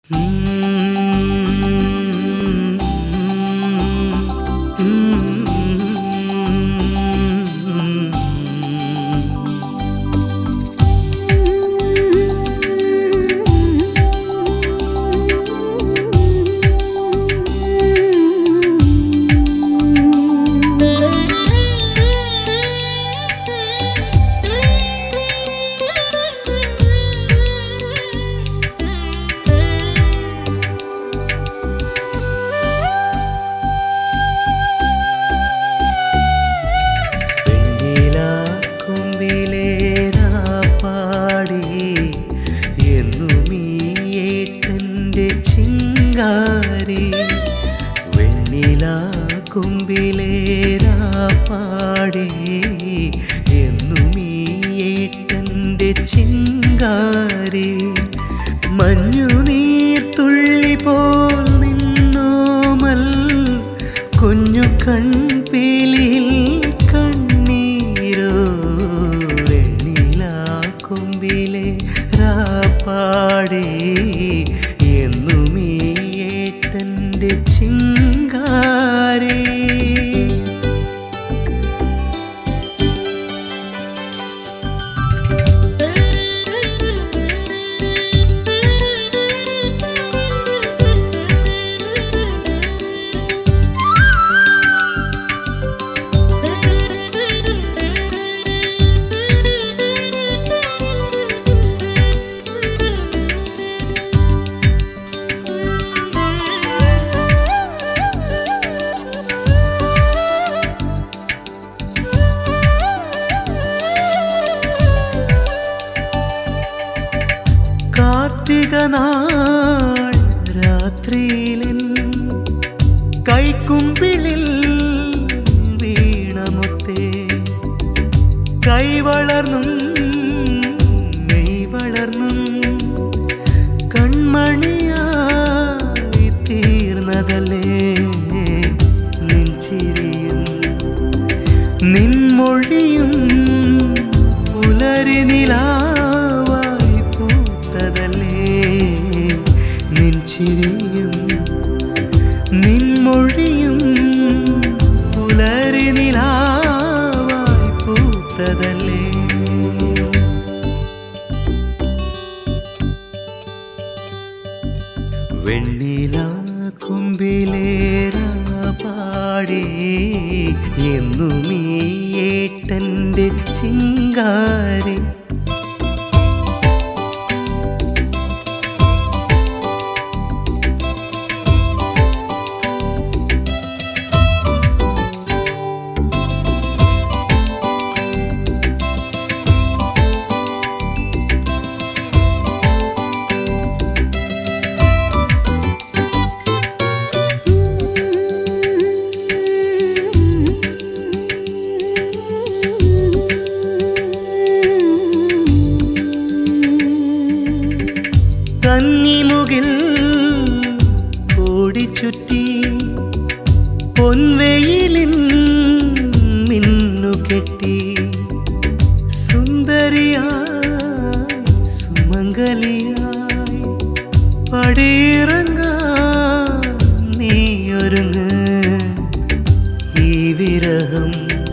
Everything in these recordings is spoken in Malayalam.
ചിങ്കാരി മഞ്ഞുനീർത്തുള്ളി പോൽ നിന്നോമൽ കുഞ്ഞു കൺപീലിയിൽ കണ്ണീരോ വെണ്ണിലാക്കൊമ്പിലെ രാപ്പാടി എന്നുമീ ഏട്ടൻ്റെ ചിങ്കാരി. കാർത്തികനാൾ രാത്രിയിലെൻ കൈക്കുമ്പിളിൽ വീണമുത്തേ കൈവളർന്നും മെയ് വളർന്നും കൺമണിയായി തീർന്നതല്ലേ നിൻ ചിരിയും നിൻമൊഴിയും പുലരി നിലാവായി പൂത്തതല്ലേ നിൻ ചിരിയും നിൻമൊഴിയും പുലരി നിലാവായി പൂത്തതല്ലേ. വെണ്ണിലാ കുമ്പിലേറാ പാടി എന്നുമീ ഏട്ടൻ്റെ ചിങ്കാരി. കന്നിമുകിൽ ഓടിച്ചുറ്റി പൊൻവെയിലിൻ മിന്നുകെട്ടി സുന്ദരിയായി സുമംഗലിയായി പടിയിറങ്ങാൻ നീയൊരുങ്ങ്. ഈ വിരഹം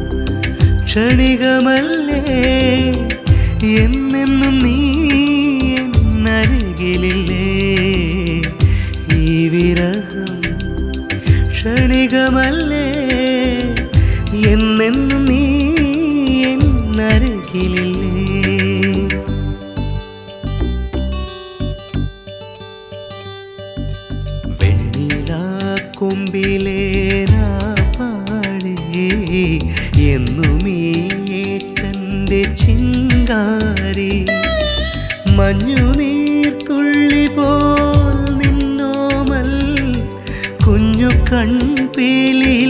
ക്ഷണികമല്ലേ എന്നെന്നും നീ എന്നരികിലില്ലേ. ഈ വിരഹം ക്ഷണികമല്ലേ എന്നെന്നും നീ എന്നരികിലില്ലേ. വെണ്ണിലാ കൊമ്പിലേറാ പാടി എന്നുമീ ഏട്ടൻ്റെ ചിങ്കാരി. മഞ്ഞുനീർത്തുള്ളി പോൽ നിന്നോമൽ കുഞ്ഞു കൺപീലി